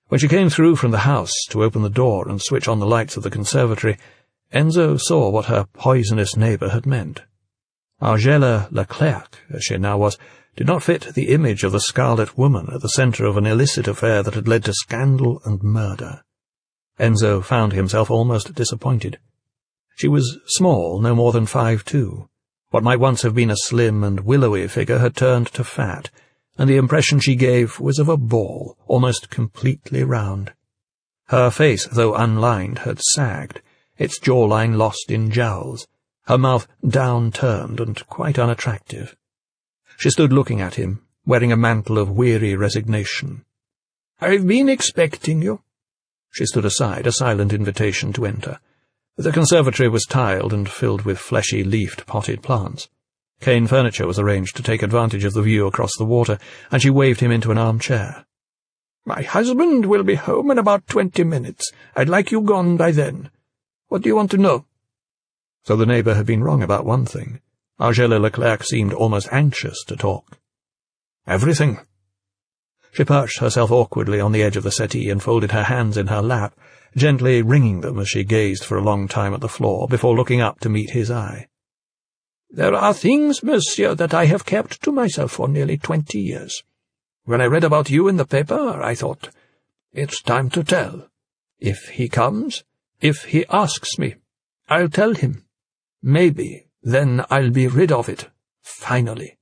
When she came through from the house to open the door and switch on the lights of the conservatory, Enzo saw what her poisonous neighbour had meant. Angela Leclerc, as she now was, did not fit the image of the Scarlet Woman at the centre of an illicit affair that had led to scandal and murder. Enzo found himself almost disappointed. She was small, no more than 5'2". What might once have been a slim and willowy figure had turned to fat, and the impression she gave was of a ball, almost completely round. Her face, though unlined, had sagged, its jawline lost in jowls, her mouth down-turned and quite unattractive. She stood looking at him, wearing a mantle of weary resignation. "I've been expecting you." She stood aside, a silent invitation to enter. The conservatory was tiled and filled with fleshy-leafed potted plants. Cane furniture was arranged to take advantage of the view across the water, and she waved him into an armchair. "My husband will be home in about 20 minutes. I'd like you gone by then. What do you want to know?" So the neighbour had been wrong about one thing. Angela Leclerc seemed almost anxious to talk. "Everything." She perched herself awkwardly on the edge of the settee and folded her hands in her lap, gently wringing them as she gazed for a long time at the floor before looking up to meet his eye. "There are things, monsieur, that I have kept to myself for nearly 20 years. When I read about you in the paper, I thought, it's time to tell. If he comes, if he asks me, I'll tell him. Maybe then I'll be rid of it, finally."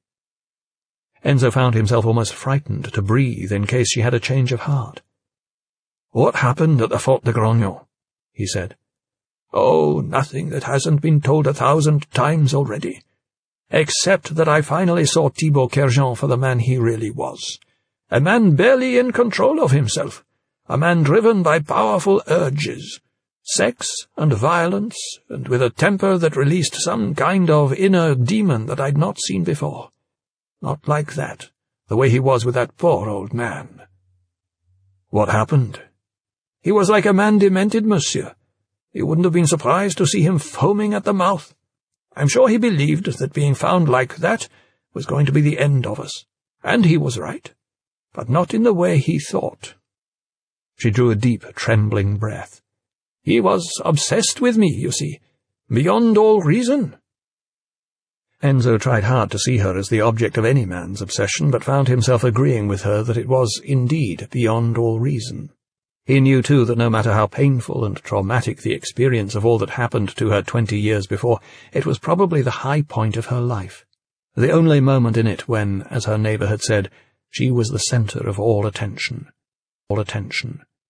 Enzo found himself almost frightened to breathe in case she had a change of heart. "What happened at the Fort de Grognon?" he said. "Oh, nothing that hasn't been told 1,000 times already. Except that I finally saw Thibaut Kerjean for the man he really was. A man barely in control of himself. A man driven by powerful urges. Sex and violence, and with a temper that released some kind of inner demon that I'd not seen before. Not like that, the way he was with that poor old man." "What happened?" "He was like a man demented, monsieur. You wouldn't have been surprised to see him foaming at the mouth. I'm sure he believed that being found like that was going to be the end of us. And he was right. But not in the way he thought." She drew a deep, trembling breath. "He was obsessed with me, you see, beyond all reason." Enzo tried hard to see her as the object of any man's obsession, but found himself agreeing with her that it was indeed beyond all reason. He knew, too, that no matter how painful and traumatic the experience of all that happened to her 20 years before, it was probably the high point of her life, the only moment in it when, as her neighbour had said, she was the centre of all attention.